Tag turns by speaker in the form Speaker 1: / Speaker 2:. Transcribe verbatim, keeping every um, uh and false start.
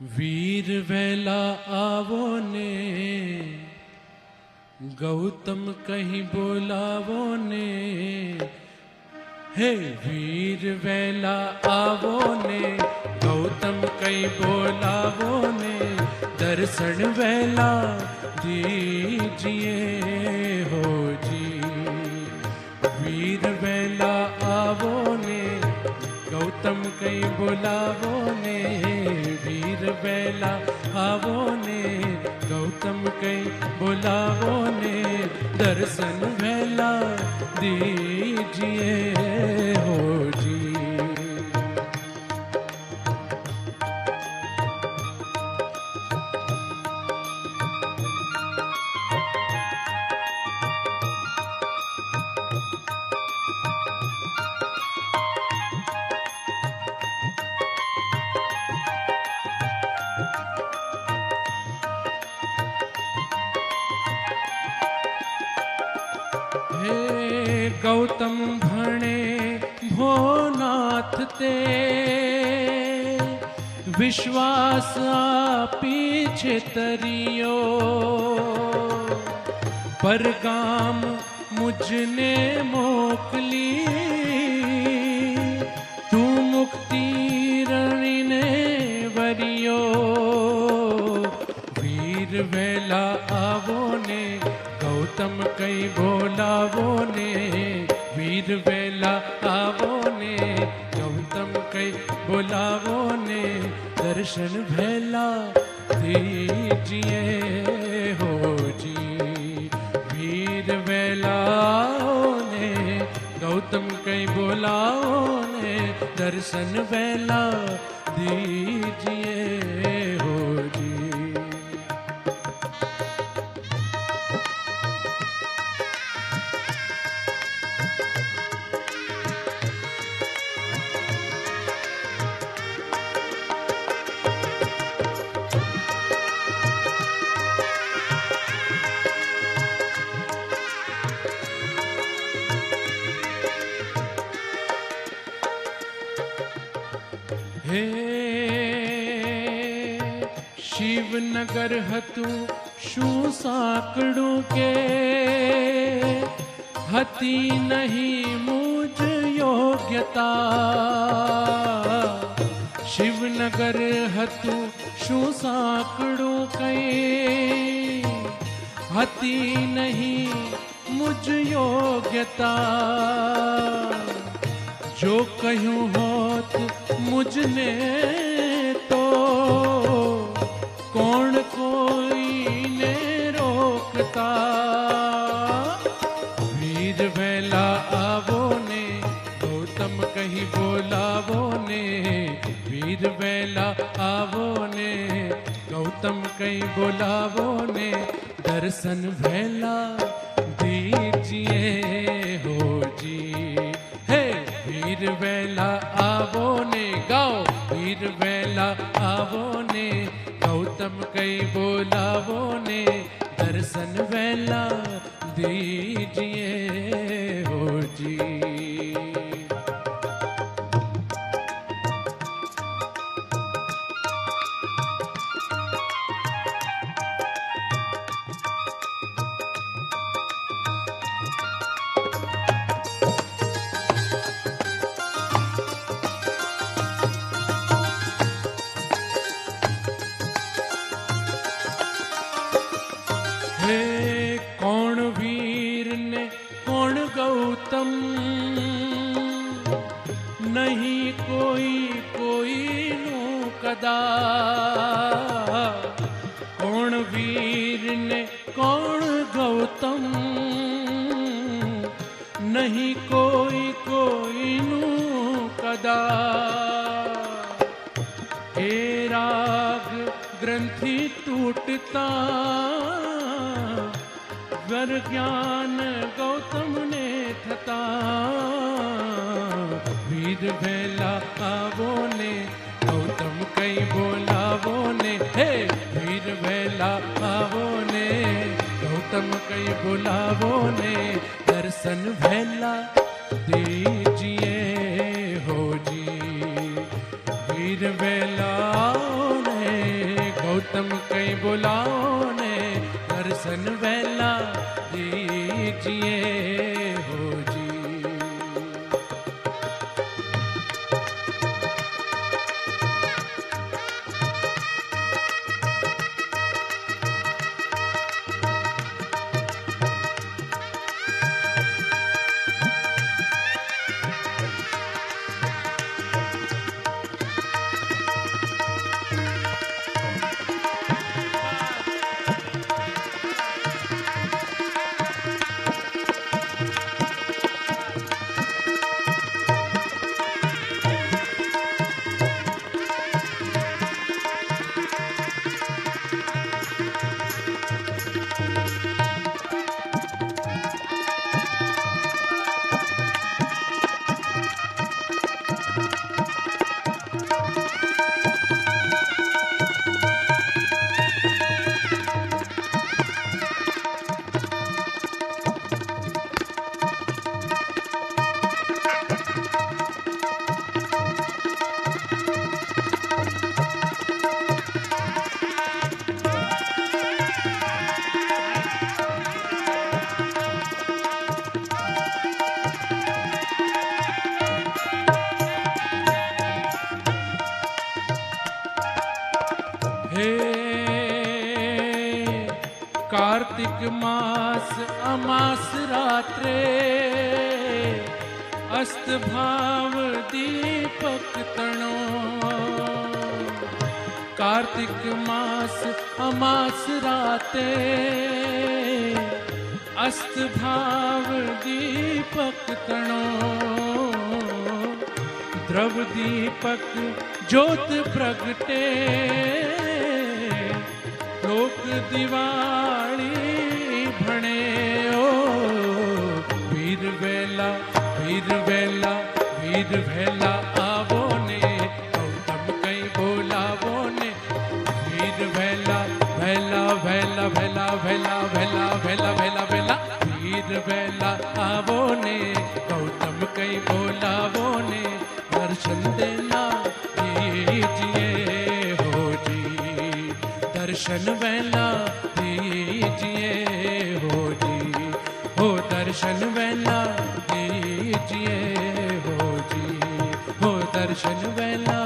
Speaker 1: वीर वेला आवो ने, गौतम कहीं बोलावो ने। हे वीर वेला आवो ने, गौतम कहीं बोलावो ने। दर्शन वेला दीजिए हो जी। वीर वेला आवो ने, गौतम कहीं बोलावो ने। वीर वेला आवो ने, गौतम कहीं बोलावो ने। दर्शन वेला दीजिए हो जी। गौतम भणे भोनाथ ते, विश्वास पीछे तरियो। परगाम मुझने मोकली, तू मुक्ति रणि ने वरियो। वीर वेला आवो ने, गौतम कहीं बोलावो ने। वीर वेला आवो ने, गौतम कहीं बोलावो ने। दर्शन वेला दीजिए हो जी। वीर वेला आओ ने, गौतम कहीं बोलावो ने। दर्शन वेला दीजिए हो जी। हे शिवनगर हतु शू साकड़ू के। हती नहीं मुझ योग्यता। शिवनगर हतु शू साकड़ू के। हती नहीं मुझ योग्यता। जो कहूँ होत मुझने तो, कौन कोई ने रोकता। वीर वेला आवो ने, गौतम कहीं बोलावो ने। वीर वेला आवो ने, गौतम कहीं बोलावो ने। दर्शन वेला दीजिए हो जी। हे वीर वेला आवो ने, गाओ। वीर वेला आवो ने, गौतम कहीं बोलावो ने। दर्शन वेला दीजिए हो जी। हे कौन वीर ने कौन गौतम, नहीं कोई कोई नू कदा। कौन वीर ने कौन गौतम, नहीं कोई कोई नू कदा। हे राग ग्रंथि टूटता, वर ज्ञान गौतम ने थता। वीर वेला आवो ने, गौतम कहीं बोलावो ने। हे वीर वेला आवो ने, गौतम कहीं बोलावो ने। दर्शन वेला दीजिए हो जी। वीर वेला आओ ने, गौतम कई बुलाओ ने दर्शन वेला दीजिए हो जी। कार्तिक मास अमास रात्रे अस्त भाव दीपक तणो। कार्तिक मास अमास राते अस्त भाव दीपक तणो। द्रव दीपक ज्योत प्रगटे लोक दिवाली भणे ओ। वीर वेला वीर वेला वीर वेला आवो ने गौतम कई बोलावो ने। वीर वेला वेला वेला वेला वेला वेला वेला वेला वेला वीर वेला आवो ने गौतम कई बोलावो ने। दर्शन देना दीजिए हो जी दर्शन वेला दीजिए हो जी हो दर्शन वेला दीजिए हो जी हो दर्शन वेला